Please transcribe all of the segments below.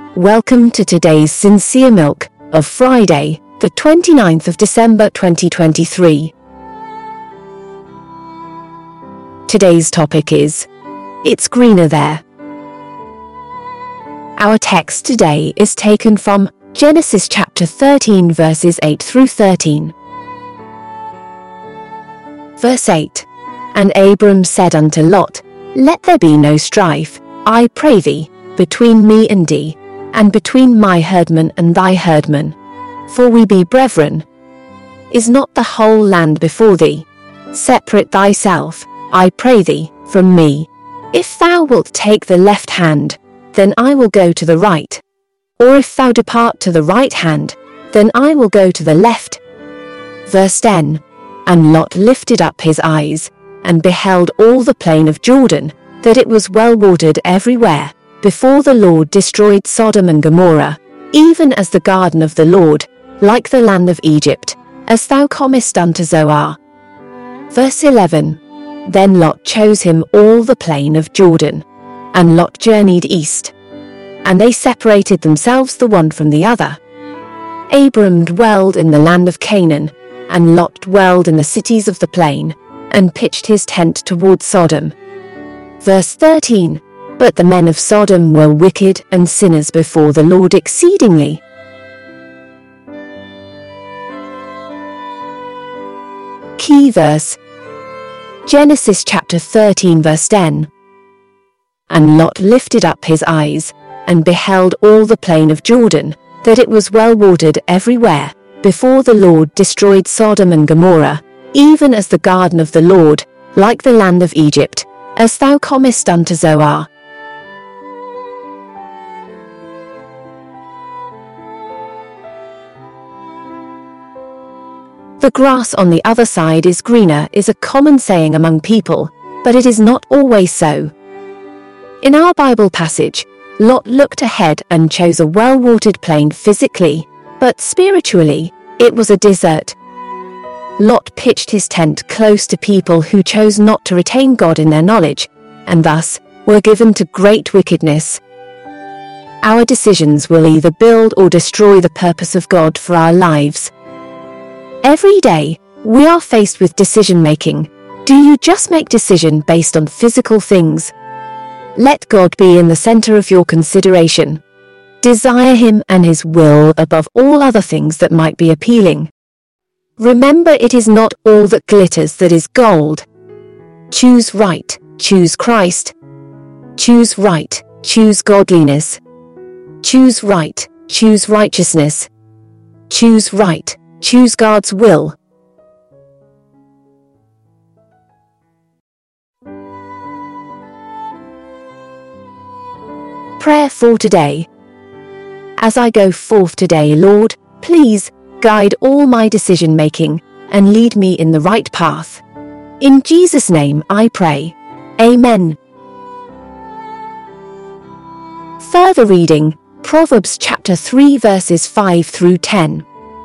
Welcome to today's Sincere Milk of Friday, the 29th of December 2023. Today's topic is, It's Greener There. Our text today is taken from Genesis chapter 13 verses 8 through 13. Verse 8. And Abram said unto Lot, Let there be no strife, I pray thee, between me and thee, and between my herdmen and thy herdmen. For we be brethren. Is not the whole land before thee? Separate thyself, I pray thee, from me. If thou wilt take the left hand, then I will go to the right. Or if thou depart to the right hand, then I will go to the left. Verse 10. And Lot lifted up his eyes, and beheld all the plain of Jordan, that it was well watered everywhere, before the Lord destroyed Sodom and Gomorrah, even as the garden of the Lord, like the land of Egypt, as thou comest unto Zoar. Verse 11. Then Lot chose him all the plain of Jordan, and Lot journeyed east. And they separated themselves the one from the other. Abram dwelled in the land of Canaan, and Lot dwelled in the cities of the plain, and pitched his tent toward Sodom. Verse 13. But the men of Sodom were wicked and sinners before the Lord exceedingly. Key verse. Genesis chapter 13 verse 10. And Lot lifted up his eyes, and beheld all the plain of Jordan, that it was well watered everywhere, before the Lord destroyed Sodom and Gomorrah, even as the garden of the Lord, like the land of Egypt, as thou comest unto Zoar. The grass on the other side is greener is a common saying among people, but it is not always so. In our Bible passage, Lot looked ahead and chose a well-watered plain physically, but spiritually, it was a desert. Lot pitched his tent close to people who chose not to retain God in their knowledge, and thus were given to great wickedness. Our decisions will either build or destroy the purpose of God for our lives. Every day, we are faced with decision-making. Do you just make decision based on physical things? Let God be in the center of your consideration. Desire Him and His will above all other things that might be appealing. Remember, it is not all that glitters that is gold. Choose right, choose Christ. Choose right, choose godliness. Choose right, choose righteousness. Choose right, choose God's will. Prayer for today. As I go forth today, Lord, please guide all my decision-making and lead me in the right path. In Jesus' name I pray. Amen. Further reading, Proverbs chapter 3 verses 5 through 10.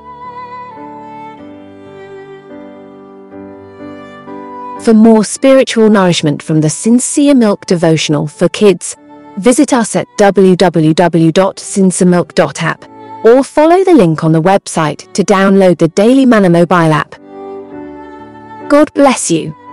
For more spiritual nourishment from the Sincere Milk devotional for kids, visit us at www.sinceremilk.app or follow the link on the website to download the Daily Manna mobile app. God bless you.